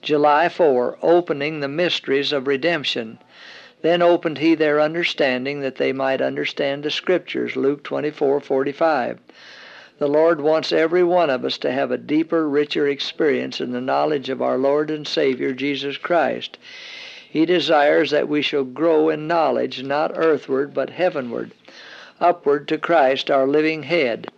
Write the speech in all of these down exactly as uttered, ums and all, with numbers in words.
July fourth, opening the mysteries of redemption. Then opened he their understanding, that they might understand the Scriptures, Luke twenty-four forty-five. The Lord wants every one of us to have a deeper, richer experience in the knowledge of our Lord and Savior, Jesus Christ. He desires that we shall grow in knowledge, not earthward, but heavenward, upward to Christ, our living head.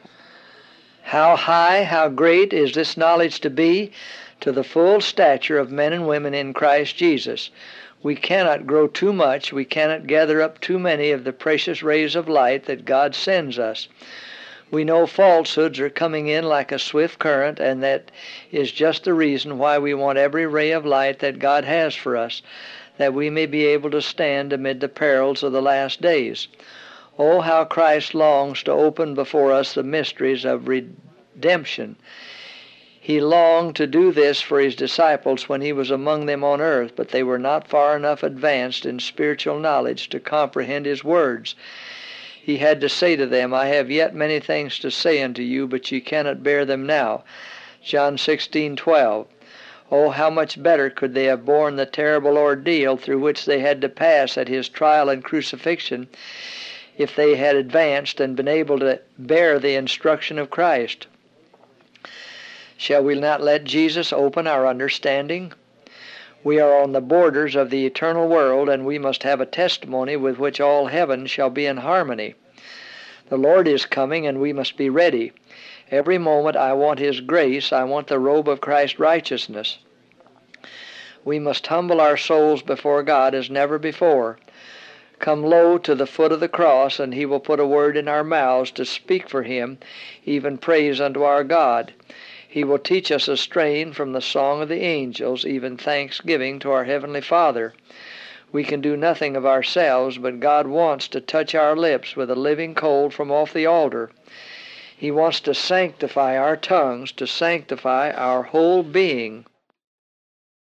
How high, how great is this knowledge to be? To the full stature of men and women in Christ Jesus. We cannot grow too much, we cannot gather up too many of the precious rays of light that God sends us. We know falsehoods are coming in like a swift current, and that is just the reason why we want every ray of light that God has for us, that we may be able to stand amid the perils of the last days. Oh, how Christ longs to open before us the mysteries of redemption. He longed to do this for his disciples when he was among them on earth, but they were not far enough advanced in spiritual knowledge to comprehend his words. He had to say to them, I have yet many things to say unto you, but ye cannot bear them now. John sixteen twelve. Oh, how much better could they have borne the terrible ordeal through which they had to pass at his trial and crucifixion if they had advanced and been able to bear the instruction of Christ. Shall we not let Jesus open our understanding? We are on the borders of the eternal world, and we must have a testimony with which all heaven shall be in harmony. The Lord is coming, and we must be ready. Every moment I want his grace, I want the robe of Christ's righteousness. We must humble our souls before God as never before. Come low to the foot of the cross, and he will put a word in our mouths to speak for him, even praise unto our God. He will teach us a strain from the song of the angels, even thanksgiving to our Heavenly Father. We can do nothing of ourselves, but God wants to touch our lips with a living coal from off the altar. He wants to sanctify our tongues, to sanctify our whole being.